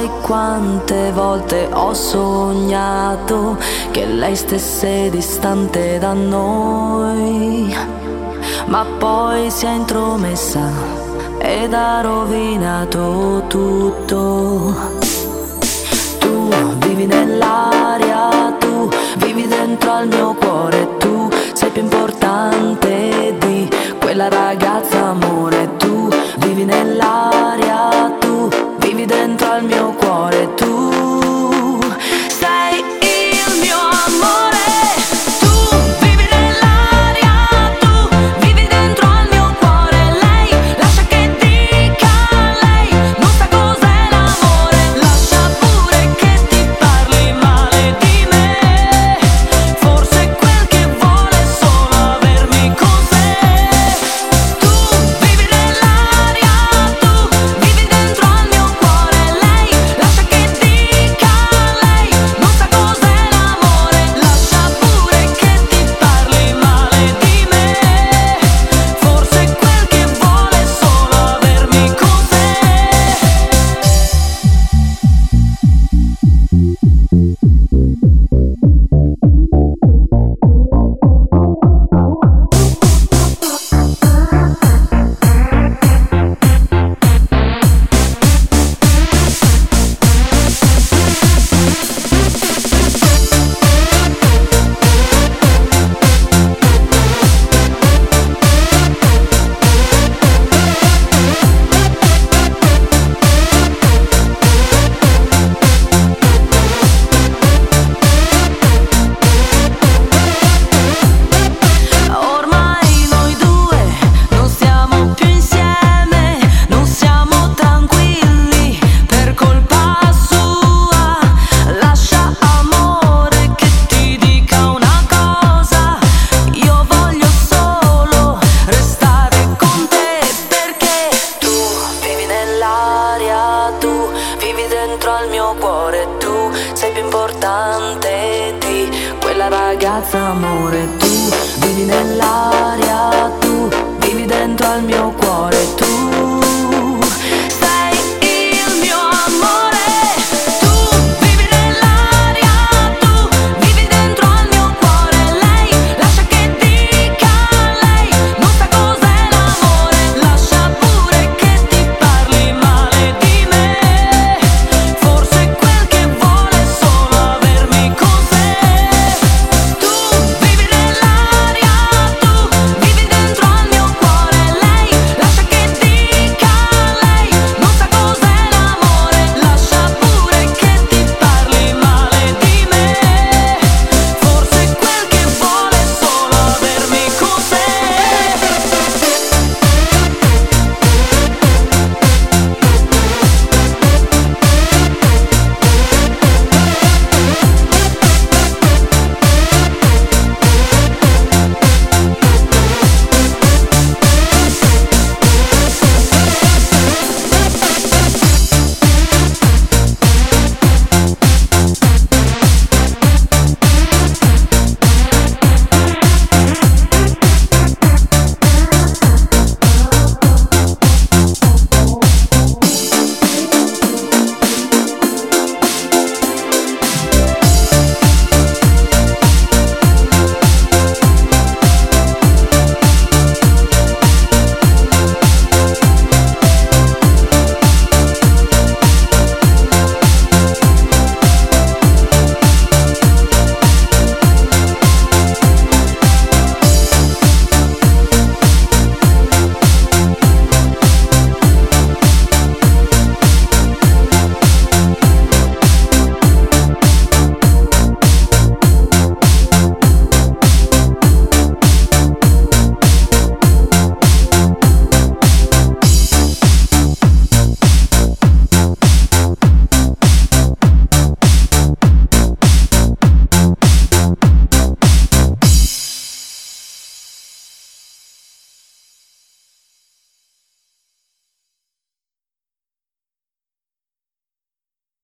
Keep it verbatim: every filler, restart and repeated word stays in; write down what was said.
sai quante volte ho sognato che lei stesse distante da noi, ma poi si è intromessa ed ha rovinato tutto. Tu vivi nell'aria, tu vivi dentro al mio cuore, tu sei più importante di quella ragazza, amore. Tu vivi nell'aria, tu vivi dentro al mio cuore, tu sei il mio amore. Tu vivi nell'aria, tu vivi dentro al mio cuore. Lei lascia che dica, lei non sa cos'è l'amore. Lascia pure che ti parli male di me, forse quel che vuole è solo avermi con sé. Tu vivi nell'aria, tu vivi dentro al mio cuore. Lei lascia che dica, lei non sa cos'è l'amore. Lascia pure che ti parli male di me, forse quel che vuole è solo avermi con sé. Ormai noi due non stiamo più insieme, non siamo tranquilli per colpa sua. Lascia, amore, che ti dica una cosa: io voglio solo restare con te, perché tu vivi nell'aria, tu vivi dentro al mio cuore, tu sei più importante di quella ragazza, amore. Tu vivi nell'aria, tu vivi dentro al mio cuore.